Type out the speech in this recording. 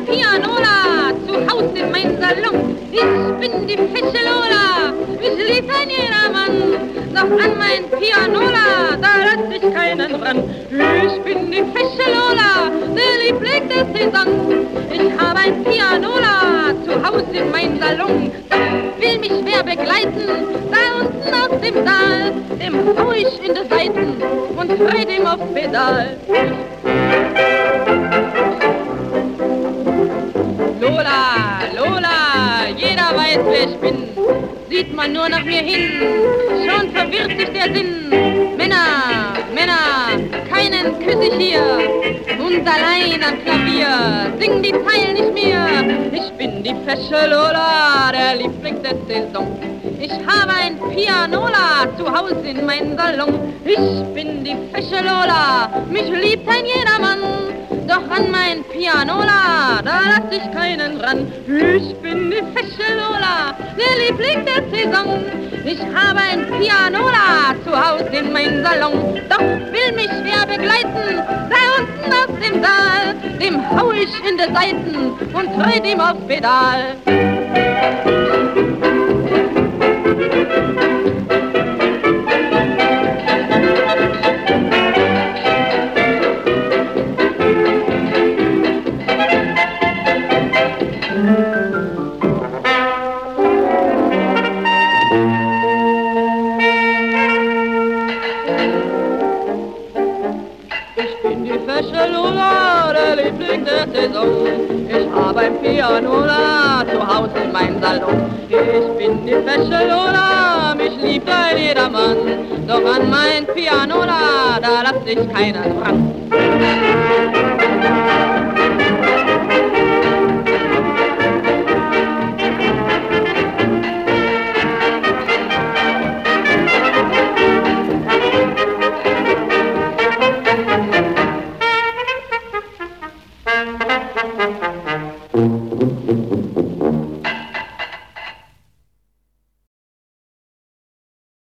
Pianola zu Haus in mein Salon. Ich bin die fesche Lola, mich liebt ein jedermann. Doch an mein Pianola, da lass ich keinen ran. Ich bin die fesche Lola, der Liebling der Saison. Ich habe ein Pianola zu Haus in mein Salon. Doch will mich wer begleiten, da unten aus dem Saal, dem hau ich in die Seiten und dreht ihm aufs Pedal. Lola, Lola, jeder weiß, wer ich bin. Sieht man nur nach mir hin, schon verwirrt sich der Sinn. Männer, Männer, keinen küss ich hier. Und allein am Klavier sing die Zeilen nicht mehr. Ich bin die fesche Lola, der Liebling der Saison. Ich habe ein Pianola zu Hause in meinem Salon. Ich bin die fesche Lola, mich liebt ein jedermann. Doch an mein Pianola, da lass ich keinen ran. Ich bin die fesche Lola, der Liebling der Saison. Ich habe ein Pianola zu Hause in meinem Salon. Doch will mich wer begleiten, da unten aus dem Saal, dem hau ich in die Seiten und dreht ihm aufs Pedal. Fesche Lola, der Liebling der Saison. Ich habe ein Pianola zu Hause in meinem Salon. Ich bin die fesche Lola, mich liebt ein jedermann. Doch an mein Pianola, da lass ich keinen ran.